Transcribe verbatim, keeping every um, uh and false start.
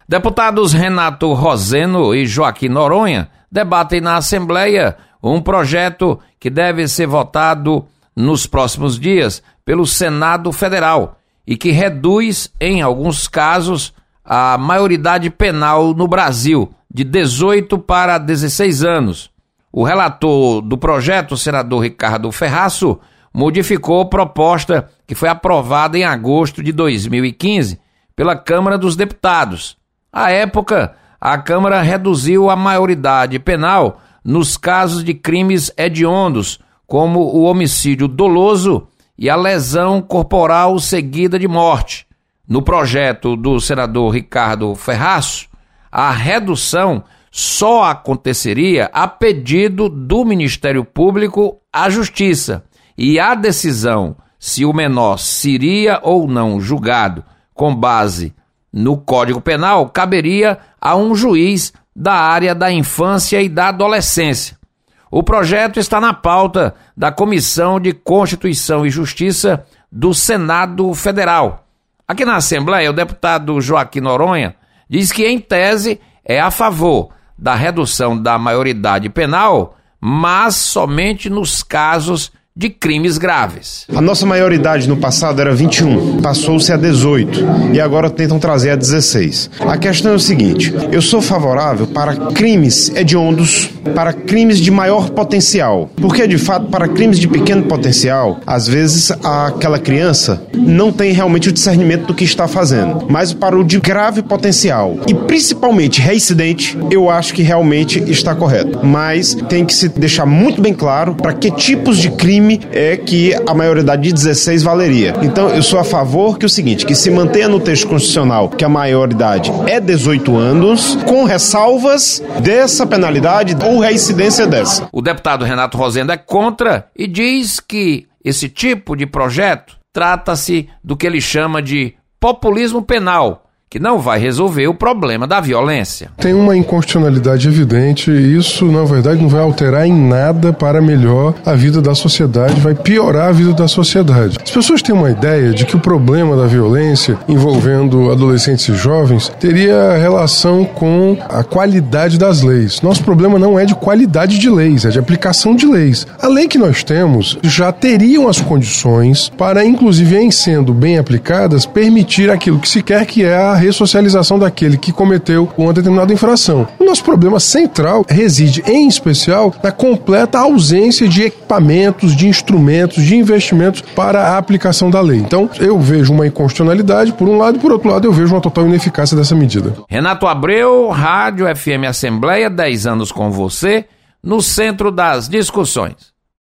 Deputados Renato Rosendo e Joaquim Noronha debatem na Assembleia um projeto que deve ser votado nos próximos dias pelo Senado Federal e que reduz, em alguns casos, a maioridade penal no Brasil, de dezoito para dezesseis anos. O relator do projeto, o senador Ricardo Ferraço, modificou a proposta que foi aprovada em agosto de dois mil e quinze pela Câmara dos Deputados. À época, a Câmara reduziu a maioridade penal nos casos de crimes hediondos, como o homicídio doloso e a lesão corporal seguida de morte. No projeto do senador Ricardo Ferraço, a redução só aconteceria a pedido do Ministério Público à Justiça, e a decisão se o menor seria ou não julgado com base no Código Penal caberia a um juiz da área da infância e da adolescência. O projeto está na pauta da Comissão de Constituição e Justiça do Senado Federal. Aqui na Assembleia, o deputado Joaquim Noronha diz que, em tese, é a favor da redução da maioridade penal, mas somente nos casos de crimes graves. A nossa maioridade no passado era vinte e um, passou-se a dezoito e agora tentam trazer a dezesseis. A questão é o seguinte: eu sou favorável para crimes hediondos, para crimes de maior potencial, porque de fato para crimes de pequeno potencial, às vezes aquela criança não tem realmente o discernimento do que está fazendo, mas para o de grave potencial e principalmente reincidente, eu acho que realmente está correto, mas tem que se deixar muito bem claro para que tipos de crime é que a maioridade de dezesseis valeria. Então eu sou a favor que o seguinte, que se mantenha no texto constitucional que a maioridade é dezoito anos, com ressalvas dessa penalidade ou reincidência dessa. O deputado Renato Rosendo é contra e diz que esse tipo de projeto trata-se do que ele chama de populismo penal, que não vai resolver o problema da violência. Tem uma inconstitucionalidade evidente e isso, na verdade, não vai alterar em nada para melhor a vida da sociedade, vai piorar a vida da sociedade. As pessoas têm uma ideia de que o problema da violência envolvendo adolescentes e jovens teria relação com a qualidade das leis. Nosso problema não é de qualidade de leis, é de aplicação de leis. A lei que nós temos já teriam as condições para, inclusive, em sendo bem aplicadas, permitir aquilo que se quer, que é a ressocialização daquele que cometeu uma determinada infração. O nosso problema central reside, em especial, na completa ausência de equipamentos, de instrumentos, de investimentos para a aplicação da lei. Então, eu vejo uma inconstitucionalidade por um lado e, por outro lado, eu vejo uma total ineficácia dessa medida. Renato Abreu, Rádio F M Assembleia, dez anos com você, no centro das discussões.